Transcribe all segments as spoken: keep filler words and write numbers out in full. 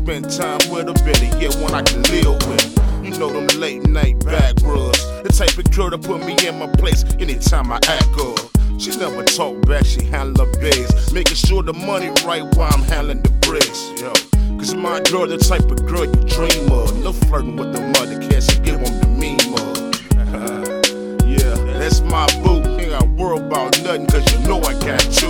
spend time with her, better yet one I can live with. You know them late night back rubs, the type of girl to put me in my place anytime I act up. She never talk back, she handle her biz, making sure the money right while I'm handling the bricks, yo. Cause my girl the type of girl you dream of. No flirting with the mother cat, she give them the meme of. Yeah, that's my boo. Ain't gotta worry about nothing, cause you know I got you.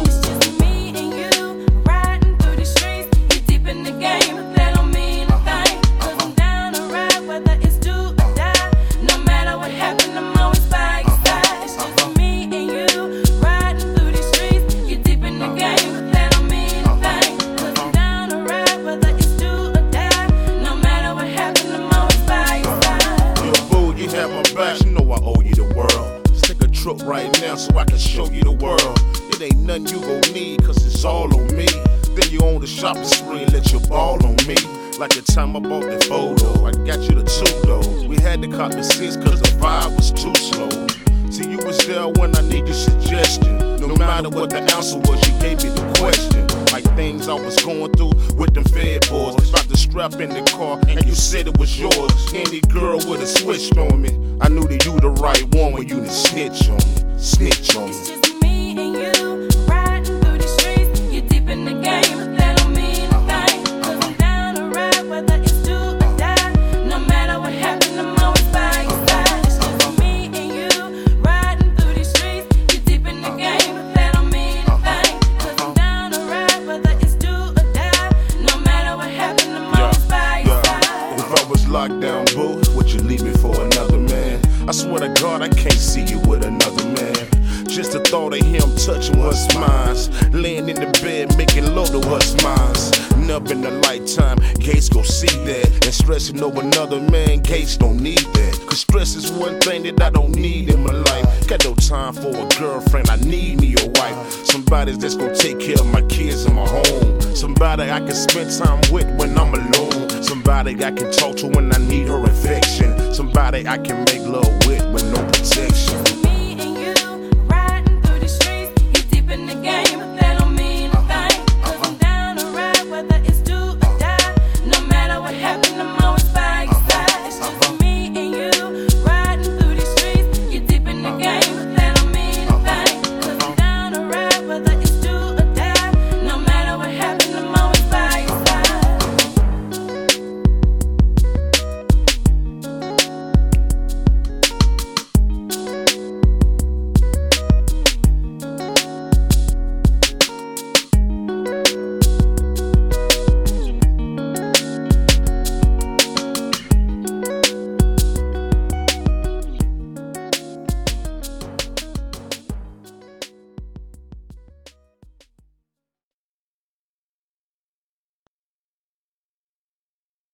Right now, so I can show you the world. It ain't nothing you gon' need, cause it's all on me. Then you on the shopping spree and let your ball on me. Like the time I bought that photo, I got you the two though. We had to cop the six cause the vibe was too slow. See, you was there when I need your suggestion. No matter what the answer was, you gave me the question. Like things I was going through with them fed boys. About to strap in the car and you said it was yours. Any girl would've switched on me. I knew that you the right one when you done snitch on me. Snitch on me. It's just me and you, riding through the streets. You deep in the game, but that don't mean a thing. Cause I'm down to ride, whether it's do or die. No matter what happens, I'm always by your side. It's just me and you, riding through the streets. You deep in the game, but that don't mean a thing. Cause I'm down to ride, whether it's do or die. No matter what happens, I'm always by your side. If I was locked down, boo, would you leave me for another man? I swear to God, I can't see you with another man. Just the thought of him touching what's mine, laying in the bed making love to what's mine. Never in a lifetime, Gates gon' see that. And stressing over another man, Gates don't need that. Cause stress is one thing that I don't need in my life. Got no time for a girlfriend, I need me a wife. Somebody that's gon' take care of my kids and my home. Somebody I can spend time with when I'm alone. Somebody I can talk to when I need her affection. Somebody I can make love with with no protection.